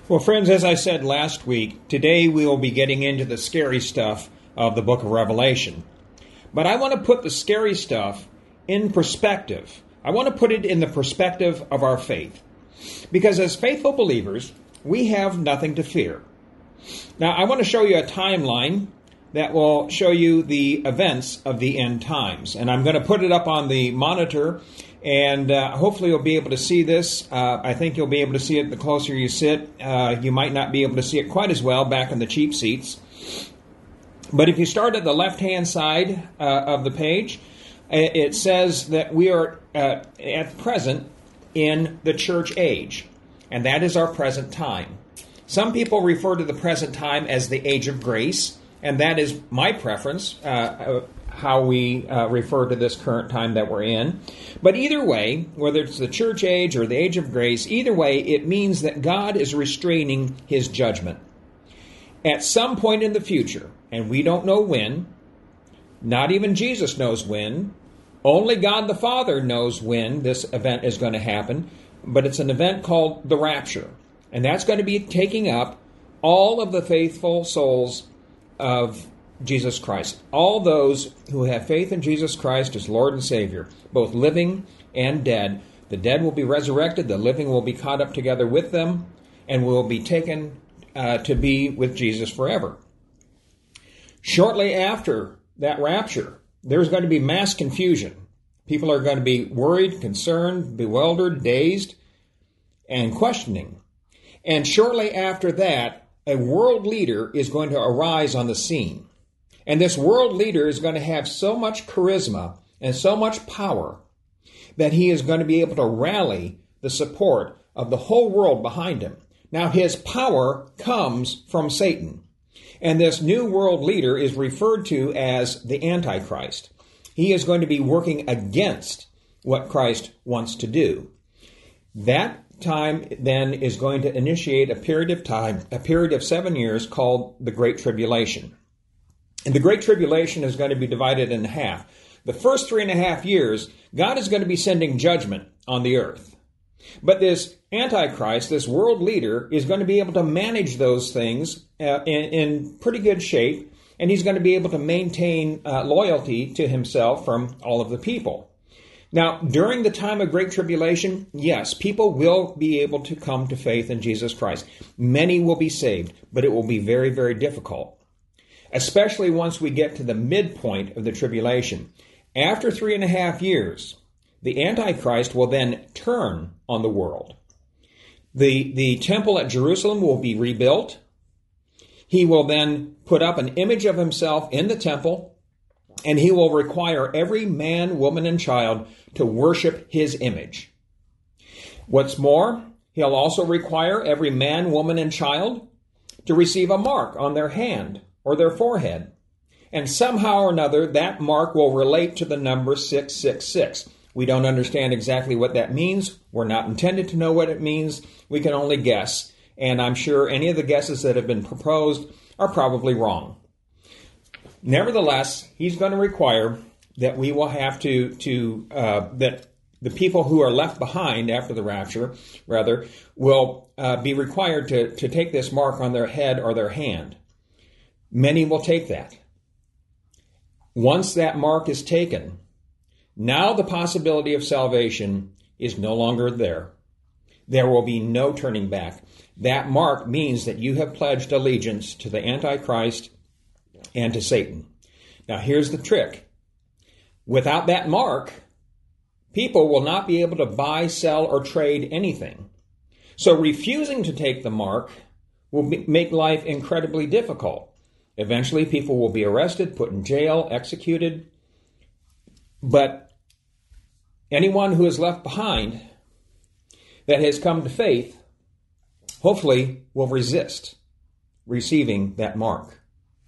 Well, friends, as I said last week, today we will be getting into the scary stuff of the book of Revelation. But I want to put the scary stuff in perspective. I want to put it in the perspective of our faith. Because as faithful believers, we have nothing to fear. Now, I want to show you a timeline that will show you the events of the end times. And I'm going to put it up on the monitor, and hopefully you'll be able to see this. I think you'll be able to see it the closer you sit. You might not be able to see it quite as well back in the cheap seats. But if you start at the left-hand side of the page, it says that we are at present in the church age, and that is our present time. Some people refer to the present time as the age of grace, and that is my preference, how we refer to this current time that we're in. But either way, whether it's the church age or the age of grace, either way, it means that God is restraining His judgment. At some point in the future, and we don't know when, not even Jesus knows when, only God the Father knows when this event is going to happen, but it's an event called the rapture. And that's going to be taking up all of the faithful souls of Jesus Christ. All those who have faith in Jesus Christ as Lord and Savior, both living and dead. The dead will be resurrected, the living will be caught up together with them, and will be taken to be with Jesus forever. Shortly after that rapture, there's going to be mass confusion. People are going to be worried, concerned, bewildered, dazed, and questioning. And shortly after that, a world leader is going to arise on the scene. And this world leader is going to have so much charisma and so much power that he is going to be able to rally the support of the whole world behind him. Now, his power comes from Satan. And this new world leader is referred to as the Antichrist. He is going to be working against what Christ wants to do. That time then is going to initiate a period of time, a period of 7 years called the Great Tribulation. And the Great Tribulation is going to be divided in half. The first 3.5 years, God is going to be sending judgment on the earth. But this Antichrist, this world leader, is going to be able to manage those things in pretty good shape, and he's going to be able to maintain loyalty to himself from all of the people. Now, during the time of Great Tribulation, yes, people will be able to come to faith in Jesus Christ. Many will be saved, but it will be very, very difficult, especially once we get to the midpoint of the tribulation. After 3.5 years, the Antichrist will then turn on the world. The temple at Jerusalem will be rebuilt. He will then put up an image of himself in the temple, and he will require every man, woman, and child to worship his image. What's more, he'll also require every man, woman, and child to receive a mark on their hand or their forehead. And somehow or another, that mark will relate to the number 666. We don't understand exactly what that means. We're not intended to know what it means. We can only guess. And I'm sure any of the guesses that have been proposed are probably wrong. Nevertheless, he's going to require that we will have that the people who are left behind after the rapture, will be required to take this mark on their head or their hand. Many will take that. Once that mark is taken, now the possibility of salvation is no longer there. There will be no turning back. That mark means that you have pledged allegiance to the Antichrist and to Satan. Now, here's the trick. Without that mark, people will not be able to buy, sell, or trade anything. So refusing to take the mark will make life incredibly difficult. Eventually, people will be arrested, put in jail, executed. But anyone who is left behind that has come to faith, hopefully will resist receiving that mark.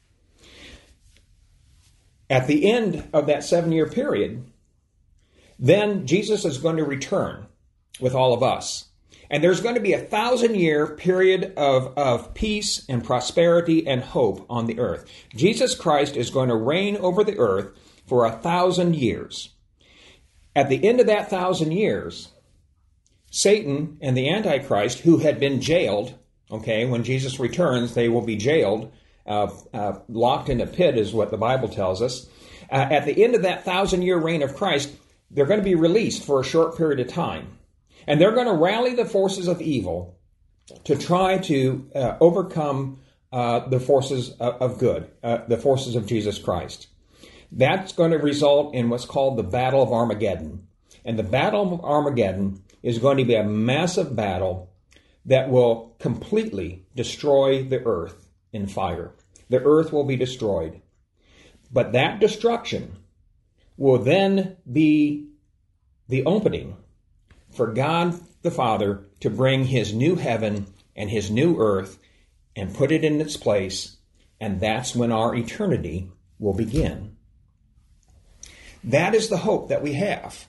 At the end of that 7-year period, then Jesus is going to return with all of us. And there's going to be a 1,000-year period of peace and prosperity and hope on the earth. Jesus Christ is going to reign over the earth for 1,000 years. At the end of that 1,000 years, Satan and the Antichrist, who had been jailed Okay, when Jesus returns, they will be jailed, locked in a pit is what the Bible tells us. At the end of that 1,000-year reign of Christ, they're going to be released for a short period of time. And they're going to rally the forces of evil to try to overcome the forces of good, the forces of Jesus Christ. That's going to result in what's called the Battle of Armageddon. And the Battle of Armageddon is going to be a massive battle that will completely destroy the earth in fire. The earth will be destroyed. But that destruction will then be the opening for God the Father to bring his new heaven and his new earth and put it in its place, and that's when our eternity will begin. That is the hope that we have.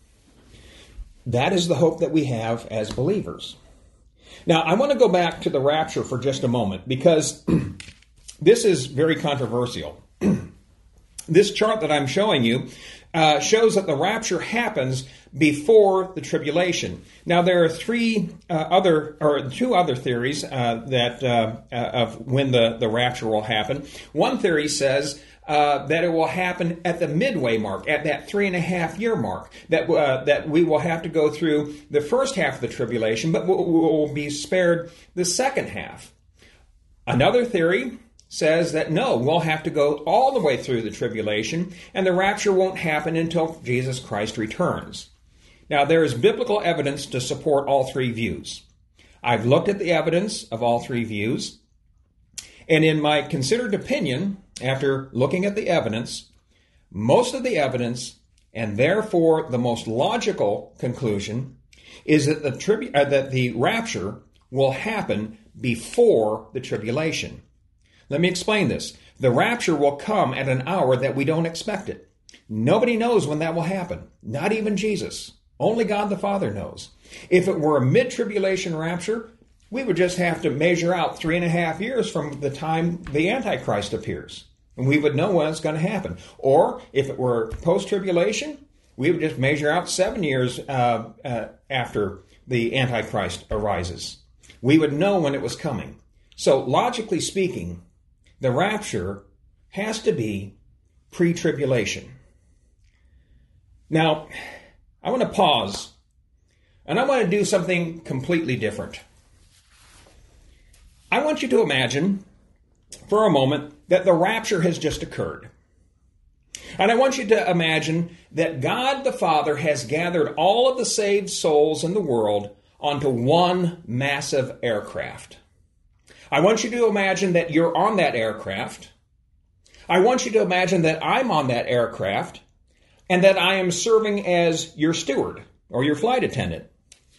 That is the hope that we have as believers. Now, I want to go back to the rapture for just a moment because this is very controversial. This chart that I'm showing you shows that the rapture happens before the tribulation. Now, there are two other theories of when the rapture will happen. One theory says that it will happen at the midway mark, at that 3.5-year mark, that we will have to go through the first half of the tribulation, but we'll be spared the second half. Another theory says that no, we'll have to go all the way through the tribulation, and the rapture won't happen until Jesus Christ returns. Now, there is biblical evidence to support all three views. I've looked at the evidence of all three views, and in my considered opinion, after looking at the evidence, most of the evidence, and therefore the most logical conclusion, is that the rapture will happen before the tribulation. Let me explain this. The rapture will come at an hour that we don't expect it. Nobody knows when that will happen. Not even Jesus. Only God the Father knows. If it were a mid-tribulation rapture, we would just have to measure out 3.5 years from the time the Antichrist appears. And we would know when it's going to happen. Or if it were post-tribulation, we would just measure out 7 years after the Antichrist arises. We would know when it was coming. So logically speaking, the rapture has to be pre-tribulation. Now, I want to pause, and I want to do something completely different. I want you to imagine for a moment that the rapture has just occurred. And I want you to imagine that God the Father has gathered all of the saved souls in the world onto one massive aircraft. I want you to imagine that you're on that aircraft. I want you to imagine that I'm on that aircraft and that I am serving as your steward or your flight attendant.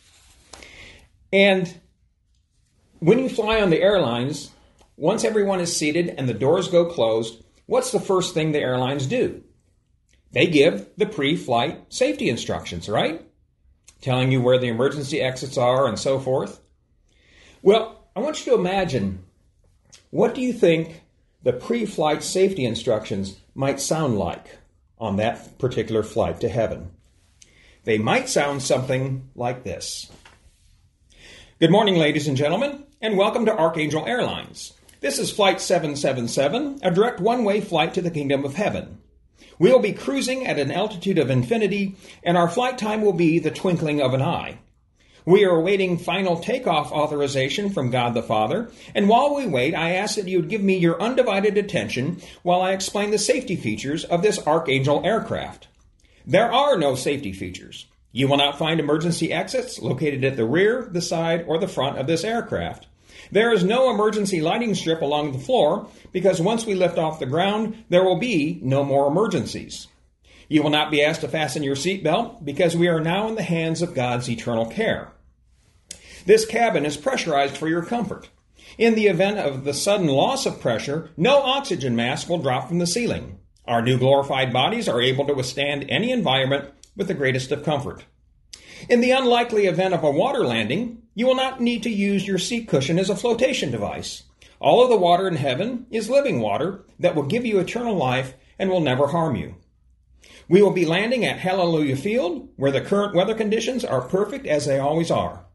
And when you fly on the airlines, once everyone is seated and the doors go closed, what's the first thing the airlines do? They give the pre-flight safety instructions, right? Telling you where the emergency exits are and so forth. Well, I want you to imagine, what do you think the pre-flight safety instructions might sound like on that particular flight to heaven? They might sound something like this. Good morning, ladies and gentlemen, and welcome to Archangel Airlines. This is Flight 777, a direct one-way flight to the Kingdom of Heaven. We will be cruising at an altitude of infinity, and our flight time will be the twinkling of an eye. We are awaiting final takeoff authorization from God the Father, and while we wait, I ask that you would give me your undivided attention while I explain the safety features of this Archangel aircraft. There are no safety features. You will not find emergency exits located at the rear, the side, or the front of this aircraft. There is no emergency lighting strip along the floor because once we lift off the ground, there will be no more emergencies. You will not be asked to fasten your seatbelt because we are now in the hands of God's eternal care. This cabin is pressurized for your comfort. In the event of the sudden loss of pressure, no oxygen mask will drop from the ceiling. Our new glorified bodies are able to withstand any environment with the greatest of comfort. In the unlikely event of a water landing, you will not need to use your seat cushion as a flotation device. All of the water in heaven is living water that will give you eternal life and will never harm you. We will be landing at Hallelujah Field, where the current weather conditions are perfect as they always are.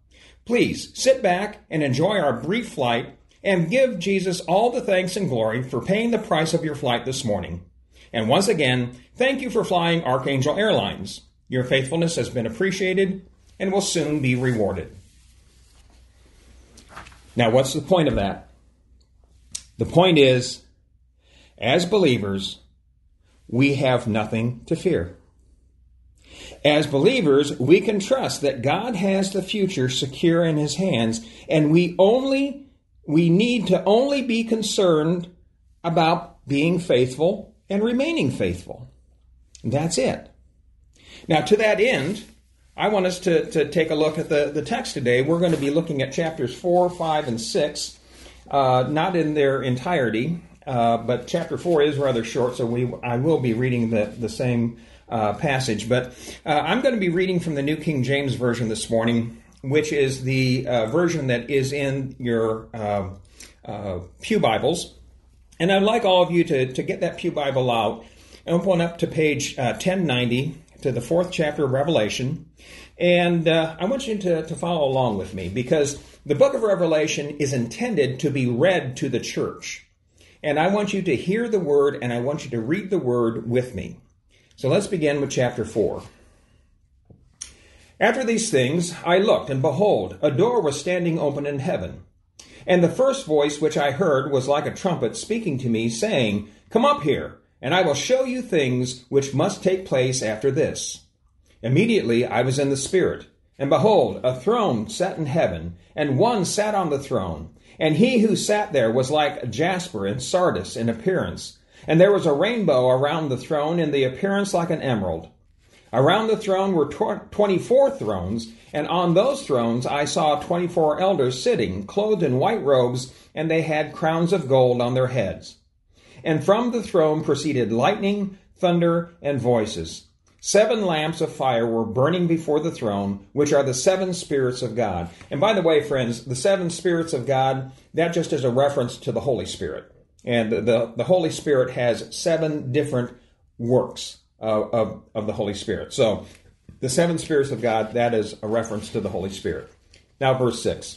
Please sit back and enjoy our brief flight and give Jesus all the thanks and glory for paying the price of your flight this morning. And once again, thank you for flying Archangel Airlines. Your faithfulness has been appreciated and will soon be rewarded. Now, what's the point of that? The point is, as believers, we have nothing to fear. As believers, we can trust that God has the future secure in His hands, and we need to only be concerned about being faithful and remaining faithful. That's it. Now, to that end, I want us to take a look at the text today. We're going to be looking at chapters 4, 5, and 6, not in their entirety, but chapter 4 is rather short, so I will be reading the same passage. But I'm going to be reading from the New King James Version this morning, which is the version that is in your Pew Bibles. And I'd like all of you to get that Pew Bible out and open up to page 1090 to the 4th chapter of Revelation. And I want you to follow along with me, because the book of Revelation is intended to be read to the church. And I want you to hear the word, and I want you to read the word with me. So let's begin with chapter 4. After these things I looked, and behold, a door was standing open in heaven. And the first voice which I heard was like a trumpet speaking to me, saying, Come up here, and I will show you things which must take place after this. Immediately I was in the Spirit, and behold, a throne sat in heaven, and one sat on the throne. And he who sat there was like jasper and sardis in appearance. And there was a rainbow around the throne, in the appearance like an emerald. Around the throne were 24 thrones, and on those thrones I saw 24 elders sitting, clothed in white robes, and they had crowns of gold on their heads. And from the throne proceeded lightning, thunder, and voices. 7 lamps of fire were burning before the throne, which are the 7 spirits of God. And by the way, friends, the 7 spirits of God, that just is a reference to the Holy Spirit. And the Holy Spirit has 7 different works of the Holy Spirit. So the 7 spirits of God, that is a reference to the Holy Spirit. Now verse 6.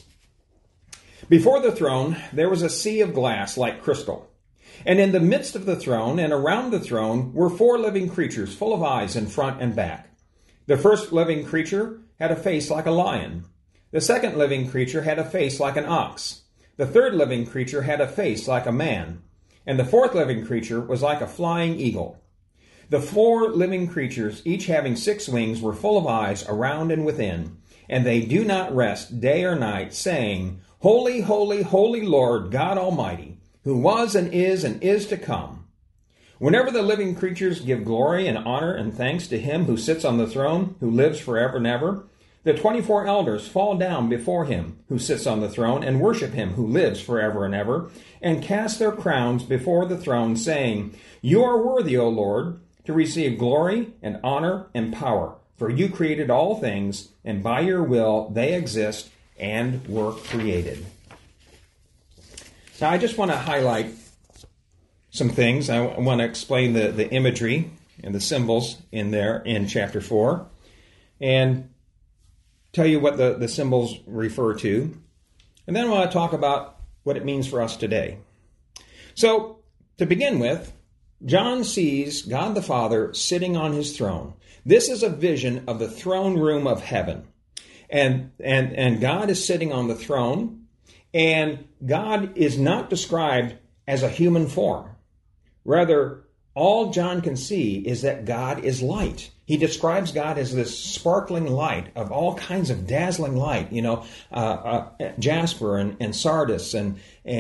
Before the throne there was a sea of glass like crystal. And in the midst of the throne and around the throne were 4 living creatures full of eyes in front and back. The first living creature had a face like a lion. The second living creature had a face like an ox. The third living creature had a face like a man. And the fourth living creature was like a flying eagle. The 4 living creatures, each having 6 wings, were full of eyes around and within. And they do not rest day or night, saying, Holy, holy, holy Lord God Almighty, who was and is to come. Whenever the living creatures give glory and honor and thanks to him who sits on the throne, who lives forever and ever, the 24 elders fall down before him who sits on the throne and worship him who lives forever and ever, and cast their crowns before the throne, saying, You are worthy, O Lord, to receive glory and honor and power, for you created all things, and by your will they exist and were created. Now, I just want to highlight some things. I want to explain the imagery and the symbols in there in chapter 4, and tell you what the symbols refer to. And then I want to talk about what it means for us today. So, to begin with, John sees God the Father sitting on his throne. This is a vision of the throne room of heaven. And God is sitting on the throne. And God is not described as a human form. Rather, all John can see is that God is light. He describes God as this sparkling light of all kinds of dazzling light, jasper and sardis and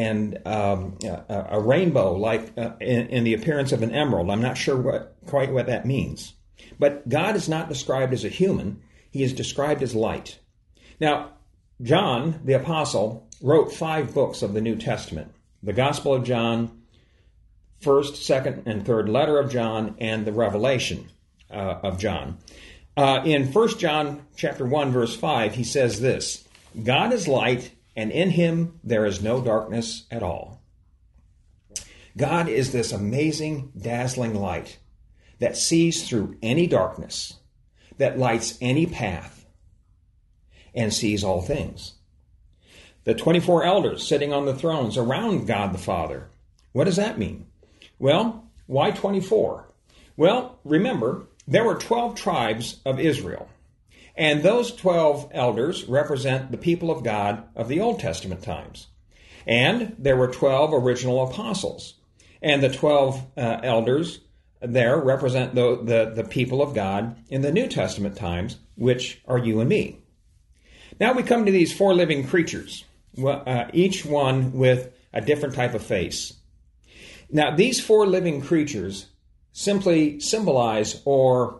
a rainbow like in the appearance of an emerald. I'm not sure quite what that means. But God is not described as a human. He is described as light. Now, John, the apostle, wrote 5 books of the New Testament. The Gospel of John, 1st, 2nd, and 3rd letter of John, and the Revelation of John. In 1 John chapter 1, verse 5, he says this, God is light, and in him there is no darkness at all. God is this amazing, dazzling light that sees through any darkness, that lights any path. and sees all things. The 24 elders sitting on the thrones around God the Father. What does that mean? Well, why 24? Well, remember, there were 12 tribes of Israel. And those 12 elders represent the people of God of the Old Testament times. And there were 12 original apostles. And the 12 elders there represent the people of God in the New Testament times, which are you and me. Now we come to these 4 living creatures, each one with a different type of face. Now these 4 living creatures simply symbolize or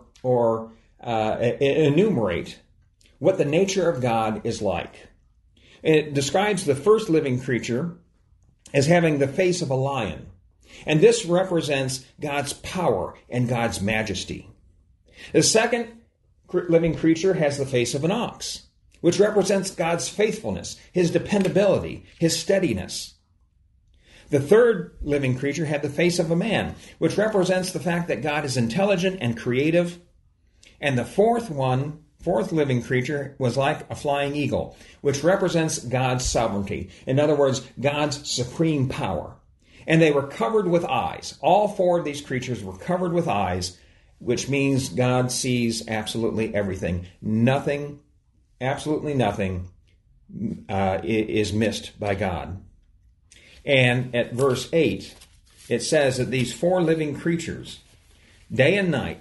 enumerate what the nature of God is like. It describes the first living creature as having the face of a lion. And this represents God's power and God's majesty. The second living creature has the face of an ox, which represents God's faithfulness, his dependability, his steadiness. The third living creature had the face of a man, which represents the fact that God is intelligent and creative. And the fourth living creature was like a flying eagle, which represents God's sovereignty. In other words, God's supreme power. And they were covered with eyes. All 4 of these creatures were covered with eyes, which means God sees absolutely everything. Nothing, absolutely nothing, is missed by God. And at verse 8, it says that these 4 living creatures, day and night,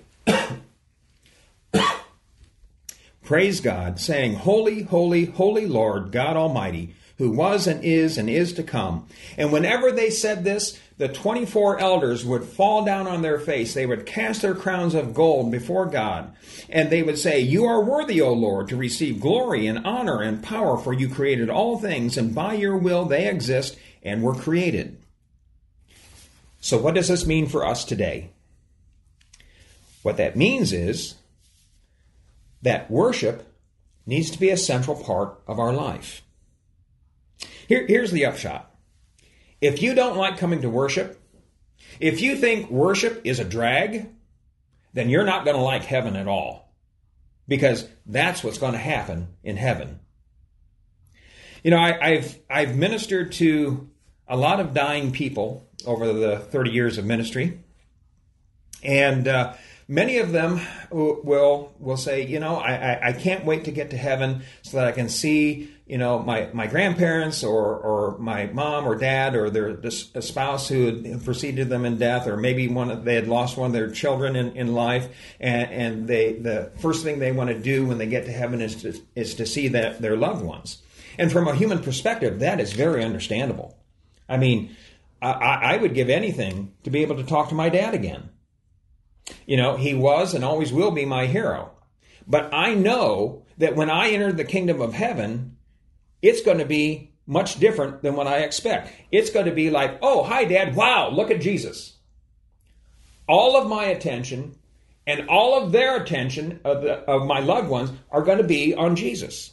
praise God, saying, Holy, holy, holy Lord, God Almighty, who was and is to come. And whenever they said this, the 24 elders would fall down on their face. They would cast their crowns of gold before God. And they would say, You are worthy, O Lord, to receive glory and honor and power, for you created all things, and by your will they exist and were created. So what does this mean for us today? What that means is that worship needs to be a central part of our life. Here's the upshot. If you don't like coming to worship, if you think worship is a drag, then you're not going to like heaven at all. Because that's what's going to happen in heaven. You know, I've ministered to a lot of dying people over the 30 years of ministry. And many of them will say, you know, I can't wait to get to heaven so that I can see, you know, my grandparents or my mom or dad or their spouse who had preceded them in death, or maybe they had lost one of their children in life, and the first thing they want to do when they get to heaven is to see their loved ones. And from a human perspective, that is very understandable. I mean, I would give anything to be able to talk to my dad again. You know, he was and always will be my hero. But I know that when I enter the kingdom of heaven, it's going to be much different than what I expect. It's going to be like, oh, hi, Dad. Wow, look at Jesus. All of my attention and all of their attention of my loved ones are going to be on Jesus.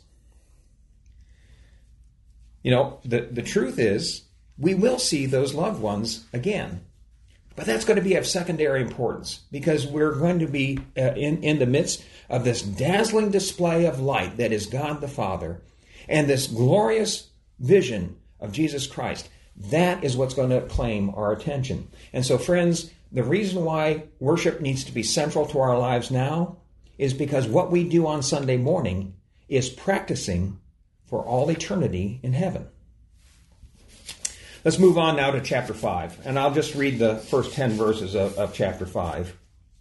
You know, the truth is, we will see those loved ones again. But that's going to be of secondary importance, because we're going to be in the midst of this dazzling display of light that is God the Father, and this glorious vision of Jesus Christ. That is what's going to claim our attention. And so, friends, the reason why worship needs to be central to our lives now is because what we do on Sunday morning is practicing for all eternity in heaven. Let's move on now to chapter 5, and I'll just read the first 10 verses of chapter 5.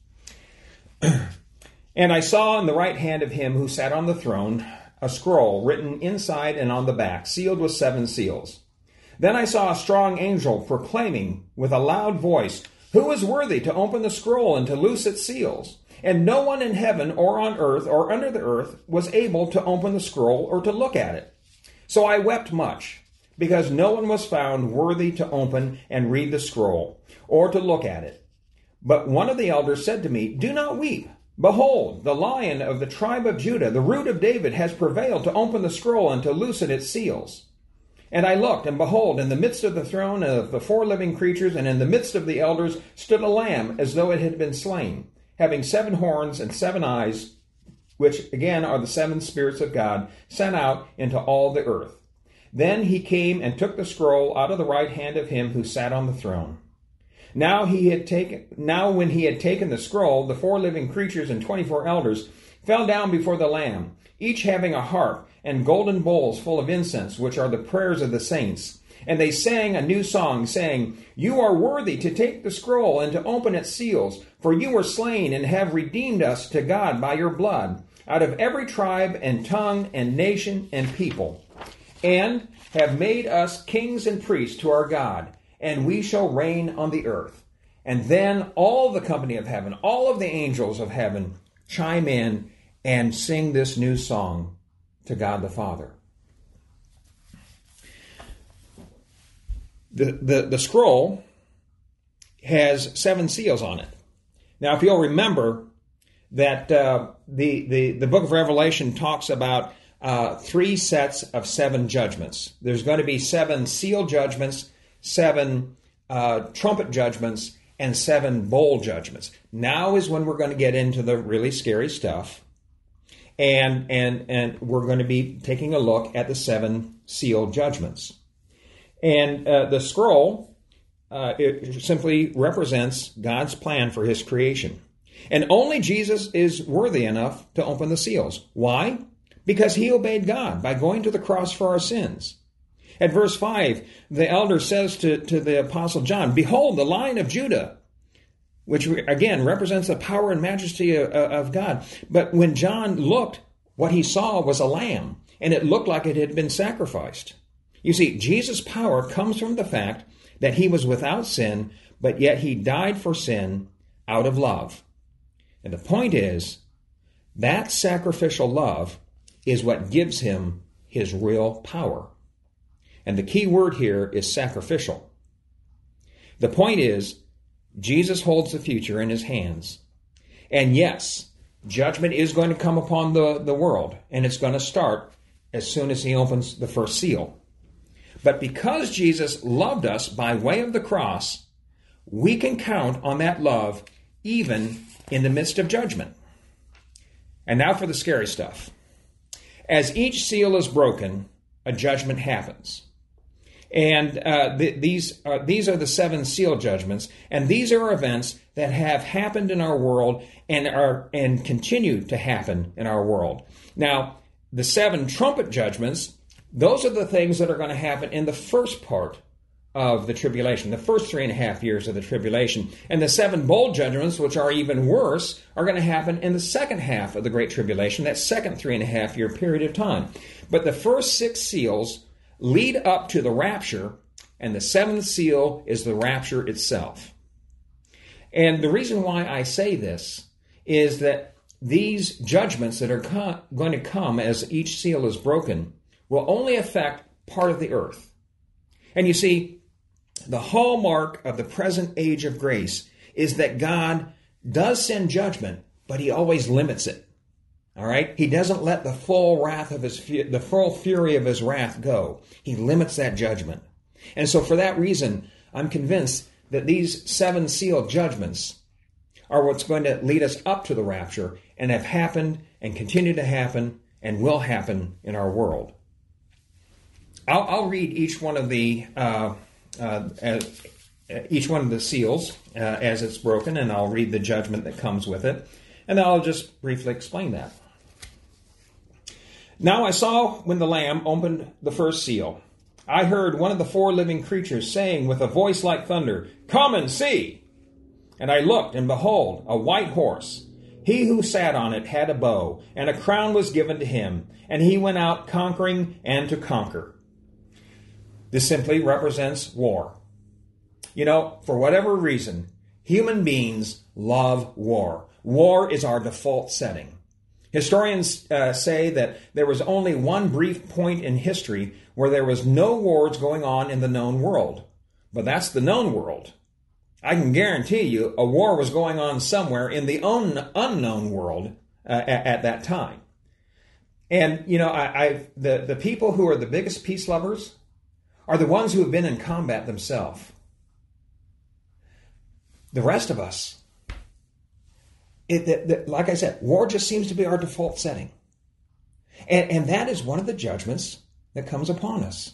And I saw in the right hand of him who sat on the throne a scroll written inside and on the back, sealed with 7 seals. Then I saw a strong angel proclaiming with a loud voice, "Who is worthy to open the scroll and to loose its seals?" And no one in heaven or on earth or under the earth was able to open the scroll or to look at it. So I wept much, because no one was found worthy to open and read the scroll, or to look at it. But one of the elders said to me, "Do not weep. Behold, the Lion of the tribe of Judah, the Root of David, has prevailed to open the scroll and to loosen its seals." And I looked, and behold, in the midst of the throne and of the 4 living creatures, and in the midst of the elders, stood a lamb as though it had been slain, having 7 horns and 7 eyes, which again are the seven spirits of God sent out into all the earth. Then he came and took the scroll out of the right hand of him who sat on the throne. Now when he had taken the scroll, the 4 living creatures and 24 elders fell down before the Lamb, each having a harp and golden bowls full of incense, which are the prayers of the saints. And they sang a new song, saying, "You are worthy to take the scroll and to open its seals, for you were slain and have redeemed us to God by your blood, out of every tribe and tongue and nation and people, and have made us kings and priests to our God, and we shall reign on the earth." And then all the company of heaven, all of the angels of heaven, chime in and sing this new song to God the Father. The scroll has 7 seals on it. Now, if you'll remember that the book of Revelation talks about 3 sets of 7 judgments. There's going to be 7 seal judgments, 7 trumpet judgments, and 7 bowl judgments. Now is when we're going to get into the really scary stuff. And we're going to be taking a look at the 7 seal judgments. And the scroll, it simply represents God's plan for his creation. And only Jesus is worthy enough to open the seals. Why? Because he obeyed God by going to the cross for our sins. At verse 5, the elder says to the Apostle John, "Behold, the Lion of Judah," which again represents the power and majesty of God. But when John looked, what he saw was a lamb, and it looked like it had been sacrificed. You see, Jesus' power comes from the fact that he was without sin, but yet he died for sin out of love. And the point is, that sacrificial love is what gives him his real power. And the key word here is sacrificial. The point is, Jesus holds the future in his hands. And yes, judgment is going to come upon the world, and it's going to start as soon as he opens the first seal. But because Jesus loved us by way of the cross, we can count on that love even in the midst of judgment. And now for the scary stuff. As each seal is broken, a judgment happens. And these are the 7 seal judgments, and these are events that have happened in our world and continue to happen in our world. Now, the 7 trumpet judgments, those are the things that are going to happen in the first part of the tribulation, the first 3.5 years of the tribulation. And the 7 bowl judgments, which are even worse, are going to happen in the second half of the Great Tribulation, that second 3.5 year period of time. But the first 6 seals lead up to the rapture, and the 7th seal is the rapture itself. And the reason why I say this is that these judgments that are going to come as each seal is broken will only affect part of the earth. And you see, the hallmark of the present age of grace is that God does send judgment, but he always limits it. All right? He doesn't let the full fury of his wrath go. He limits that judgment. And so for that reason, I'm convinced that these 7 seal judgments are what's going to lead us up to the rapture and have happened and continue to happen and will happen in our world. I'll read each one of the seals as it's broken, and I'll read the judgment that comes with it, and I'll just briefly explain that. Now I saw when the Lamb opened the first seal, I heard one of the 4 living creatures saying with a voice like thunder, "Come and see!" And I looked, and behold, a white horse. He who sat on it had a bow, and a crown was given to him, and he went out conquering and to conquer. This simply represents war. You know, for whatever reason, human beings love war. War is our default setting. Historians say that there was only one brief point in history where there was no wars going on in the known world. But that's the known world. I can guarantee you a war was going on somewhere in the unknown world at that time. And, you know, the people who are the biggest peace lovers are the ones who have been in combat themselves. The rest of us, like I said, war just seems to be our default setting. And that is one of the judgments that comes upon us.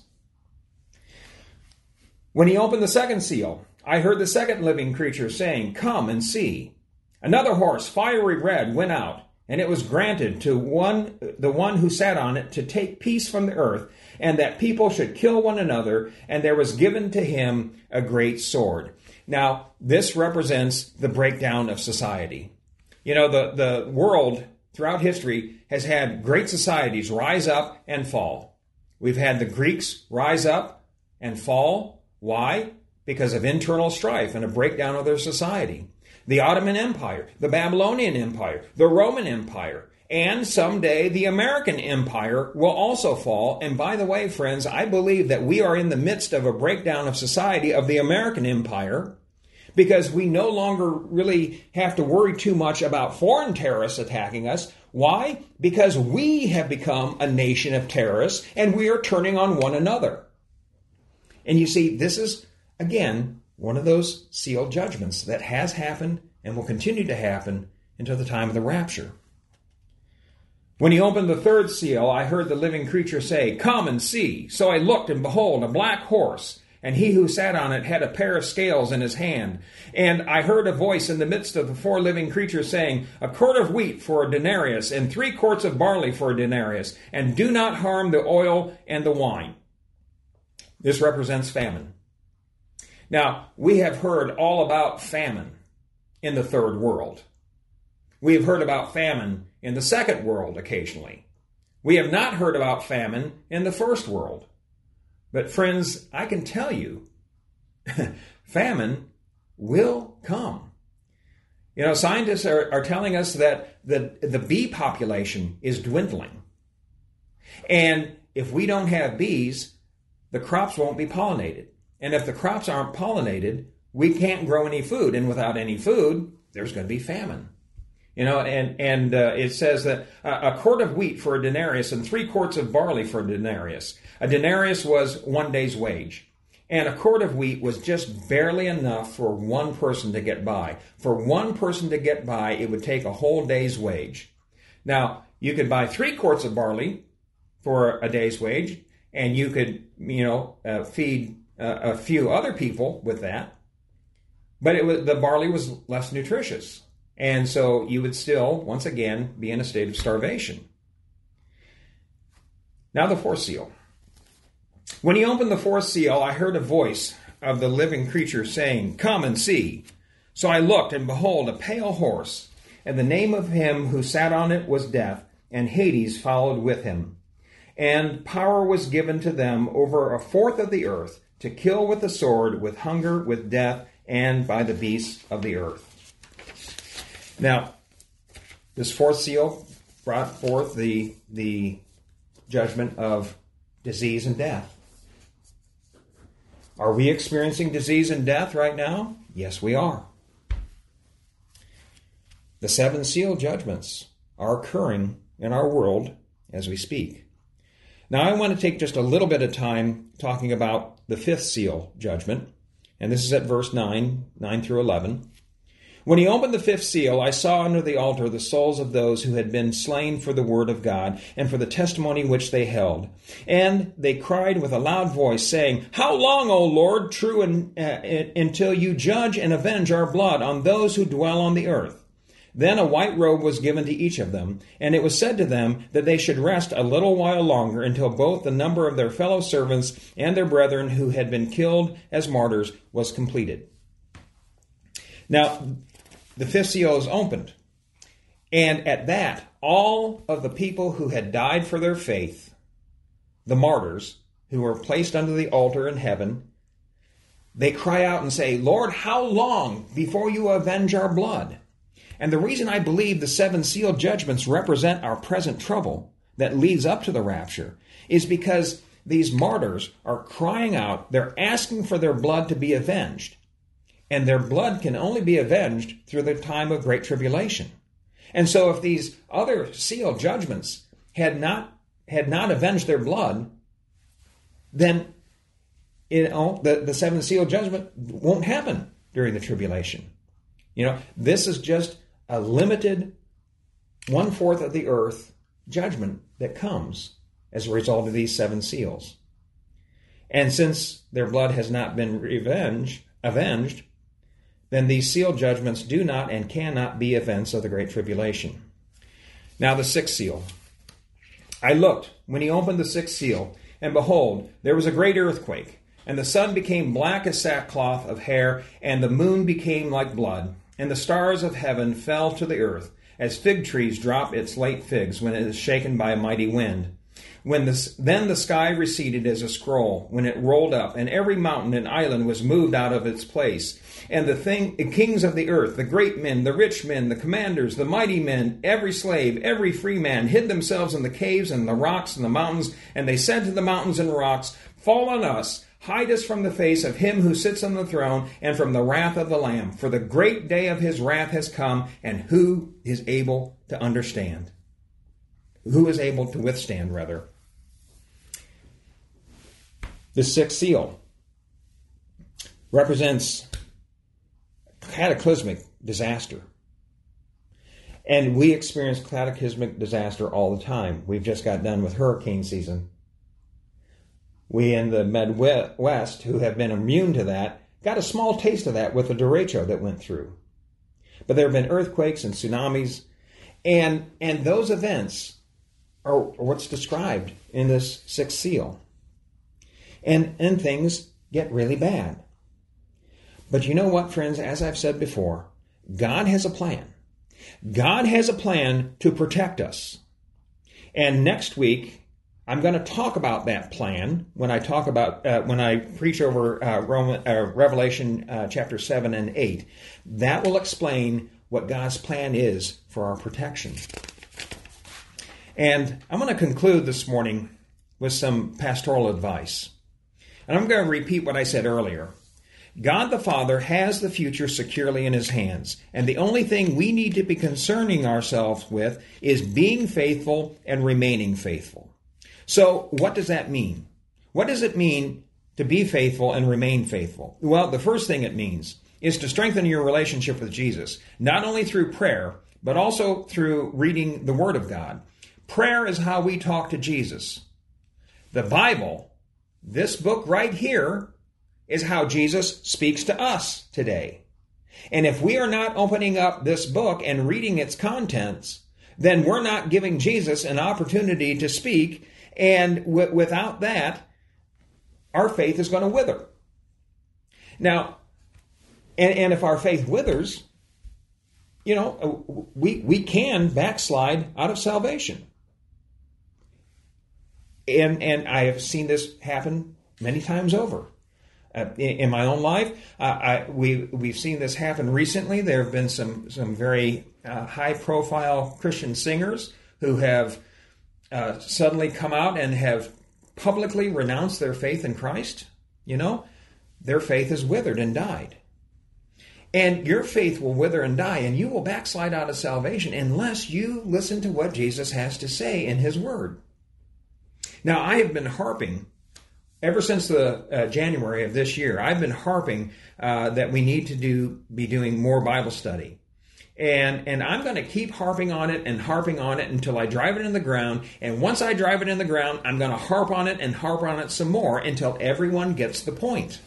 When he opened the second seal, I heard the second living creature saying, "Come and see." Another horse, fiery red, went out, and it was granted to the one who sat on it to take peace from the earth, and that people should kill one another, and there was given to him a great sword. Now, this represents the breakdown of society. You know, the world throughout history has had great societies rise up and fall. We've had the Greeks rise up and fall. Why? Because of internal strife and a breakdown of their society. The Ottoman Empire, the Babylonian Empire, the Roman Empire, and someday the American Empire will also fall. And by the way, friends, I believe that we are in the midst of a breakdown of society of the American Empire, because we no longer really have to worry too much about foreign terrorists attacking us. Why? Because we have become a nation of terrorists, and we are turning on one another. And you see, this is, again, one of those sealed judgments that has happened and will continue to happen until the time of the rapture. When he opened the third seal, I heard the living creature say, "Come and see." So I looked, and behold, a black horse, and he who sat on it had a pair of scales in his hand. And I heard a voice in the midst of the four living creatures saying, "A quart of wheat for a denarius, and 3 quarts of barley for a denarius, and do not harm the oil and the wine." This represents famine. Now, we have heard all about famine in the third world. We have heard about famine in the second world occasionally. We have not heard about famine in the first world. But friends, I can tell you, famine will come. You know, scientists are telling us that the bee population is dwindling. And if we don't have bees, the crops won't be pollinated. And if the crops aren't pollinated, we can't grow any food. And without any food, there's going to be famine. You know, and it says that a quart of wheat for a denarius and 3 quarts of barley for a denarius. A denarius was 1 day's wage. And a quart of wheat was just barely enough for one person to get by. For one person to get by, it would take a whole day's wage. Now, you could buy 3 quarts of barley for a day's wage, and you could, feed a few other people with that. But the barley was less nutritious. And so you would still, once again, be in a state of starvation. Now the fourth seal. When he opened the fourth seal, I heard a voice of the living creature saying, "Come and see." So I looked, and behold, a pale horse, and the name of him who sat on it was Death, and Hades followed with him. And power was given to them over 1/4 of the earth, to kill with the sword, with hunger, with death, and by the beasts of the earth. Now, this fourth seal brought forth the judgment of disease and death. Are we experiencing disease and death right now? Yes, we are. The 7 seal judgments are occurring in our world as we speak. Now, I want to take just a little bit of time talking about the 5th seal judgment, and this is at verse 9 through 11. When he opened the 5th seal, I saw under the altar the souls of those who had been slain for the word of God and for the testimony which they held. And they cried with a loud voice, saying, "How long, O Lord, true until you judge and avenge our blood on those who dwell on the earth?" Then a white robe was given to each of them, and it was said to them that they should rest a little while longer until both the number of their fellow servants and their brethren who had been killed as martyrs was completed. Now, the 5th seal is opened, and at that, all of the people who had died for their faith, the martyrs who were placed under the altar in heaven, they cry out and say, "Lord, how long before you avenge our blood?" And the reason I believe the 7 seal judgments represent our present trouble that leads up to the rapture is because these martyrs are crying out, they're asking for their blood to be avenged. And their blood can only be avenged through the time of great tribulation. And so if these other seal judgments had not avenged their blood, then the 7 seal judgment won't happen during the tribulation. This is just a limited 1/4 of the earth judgment that comes as a result of these 7 seals. And since their blood has not been avenged, then these seal judgments do not and cannot be events of the Great Tribulation. Now the 6th seal. I looked when he opened the 6th seal, and behold, there was a great earthquake, and the sun became black as sackcloth of hair, and the moon became like blood, and the stars of heaven fell to the earth, as fig trees drop its late figs when it is shaken by a mighty wind. Then the sky receded as a scroll when it rolled up, and every mountain and island was moved out of its place. And the kings of the earth, the great men, the rich men, the commanders, the mighty men, every slave, every free man, hid themselves in the caves and the rocks and the mountains. And they said to the mountains and rocks, "Fall on us, hide us from the face of him who sits on the throne and from the wrath of the Lamb. For the great day of his wrath has come, and who is able to understand?" Who is able to withstand, rather? The 6th seal represents cataclysmic disaster. And we experience cataclysmic disaster all the time. We've just got done with hurricane season. We in the Midwest, who have been immune to that, got a small taste of that with the derecho that went through. But there have been earthquakes and tsunamis, and those events are what's described in this 6th seal. And things get really bad. But you know what, friends? As I've said before, God has a plan. God has a plan to protect us. And next week, I'm going to talk about that plan when I preach over Revelation chapter 7 and 8. That will explain what God's plan is for our protection. And I'm going to conclude this morning with some pastoral advice. And I'm going to repeat what I said earlier. God the Father has the future securely in his hands, and the only thing we need to be concerning ourselves with is being faithful and remaining faithful. So what does that mean? What does it mean to be faithful and remain faithful? Well, the first thing it means is to strengthen your relationship with Jesus, not only through prayer, but also through reading the Word of God. Prayer is how we talk to Jesus. The Bible, this book right here, is how Jesus speaks to us today. And if we are not opening up this book and reading its contents, then we're not giving Jesus an opportunity to speak. And without that, our faith is going to wither. Now, and if our faith withers, we can backslide out of salvation. And I have seen this happen many times over. In my own life, we've seen this happen recently. There have been some very high-profile Christian singers who have suddenly come out and have publicly renounced their faith in Christ. Their faith has withered and died. And your faith will wither and die, and you will backslide out of salvation unless you listen to what Jesus has to say in his Word. Now, I have been harping ever since the January of this year. I've been harping that we need to be doing more Bible study. And I'm going to keep harping on it until I drive it in the ground. And once I drive it in the ground, I'm going to harp on it some more until everyone gets the point.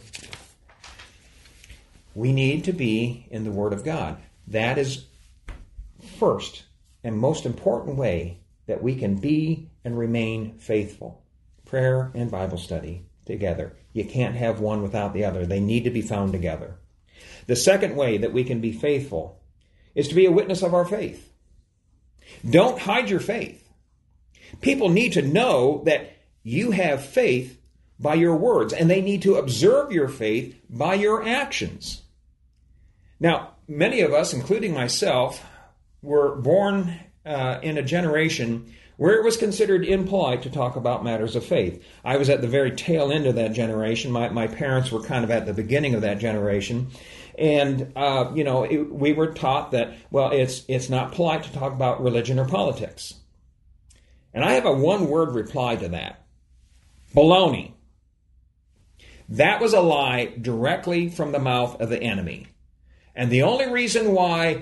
We need to be in the Word of God. That is first and most important way that we can be and remain faithful. Prayer and Bible study together. You can't have one without the other. They need to be found together. The second way that we can be faithful is to be a witness of our faith. Don't hide your faith. People need to know that you have faith by your words, and they need to observe your faith by your actions. Now, many of us, including myself, were born in a generation where it was considered impolite to talk about matters of faith. I was at the very tail end of that generation. My parents were kind of at the beginning of that generation. And, we were taught that, it's not polite to talk about religion or politics. And I have a one-word reply to that. Baloney. That was a lie directly from the mouth of the enemy. And the only reason why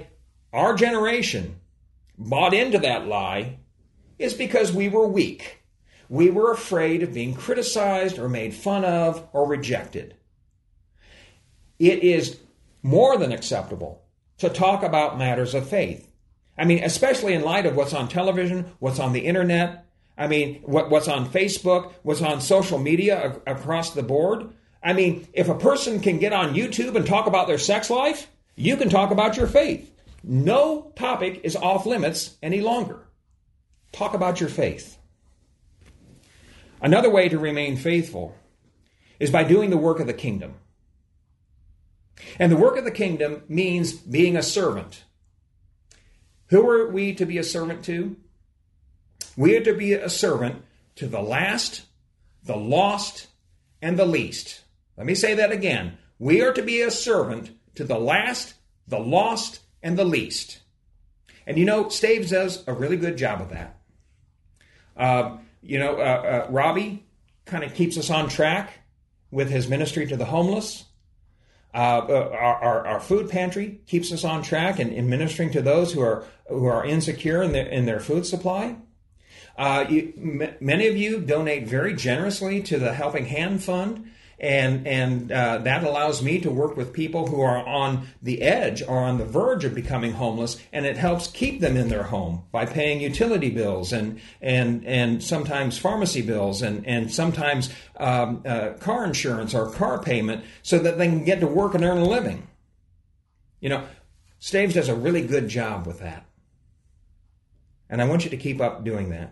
our generation bought into that lie is because we were weak. We were afraid of being criticized or made fun of or rejected. It is more than acceptable to talk about matters of faith. I mean, especially in light of what's on television, what's on the internet, I mean, what's on Facebook, what's on social media across the board. I mean, if a person can get on YouTube and talk about their sex life, you can talk about your faith. No topic is off limits any longer. Talk about your faith. Another way to remain faithful is by doing the work of the kingdom. And the work of the kingdom means being a servant. Who are we to be a servant to? We are to be a servant to the last, the lost, and the least. Let me say that again. We are to be a servant to the last, the lost, and the least. And you know, Staves does a really good job of that. Robbie kind of keeps us on track with his ministry to the homeless. Our food pantry keeps us on track in ministering to those who are insecure in their food supply. Many of you donate very generously to the Helping Hand Fund, and that allows me to work with people who are on the edge or on the verge of becoming homeless, and it helps keep them in their home by paying utility bills and sometimes pharmacy bills and sometimes car insurance or car payment so that they can get to work and earn a living. You know, Staves does a really good job with that. And I want you to keep up doing that.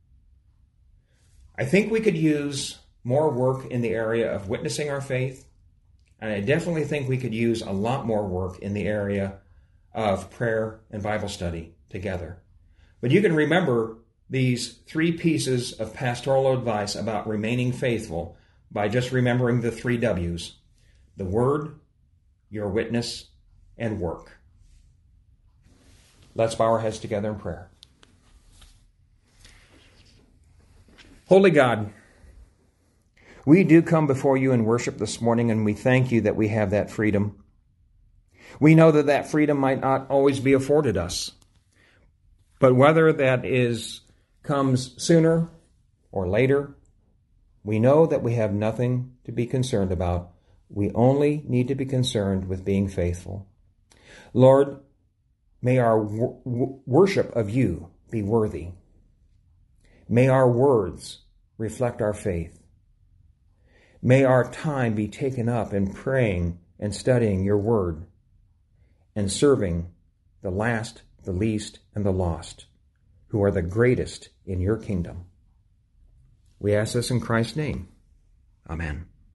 I think we could use more work in the area of witnessing our faith, and I definitely think we could use a lot more work in the area of prayer and Bible study together. But you can remember these 3 pieces of pastoral advice about remaining faithful by just remembering the 3 W's: the Word, your witness, and work. Let's bow our heads together in prayer. Holy God, we do come before you in worship this morning, and we thank you that we have that freedom. We know that that freedom might not always be afforded us, but whether that comes sooner or later, we know that we have nothing to be concerned about. We only need to be concerned with being faithful. Lord, may our worship of you be worthy. May our words reflect our faith. May our time be taken up in praying and studying your word and serving the last, the least, and the lost, who are the greatest in your kingdom. We ask this in Christ's name. Amen.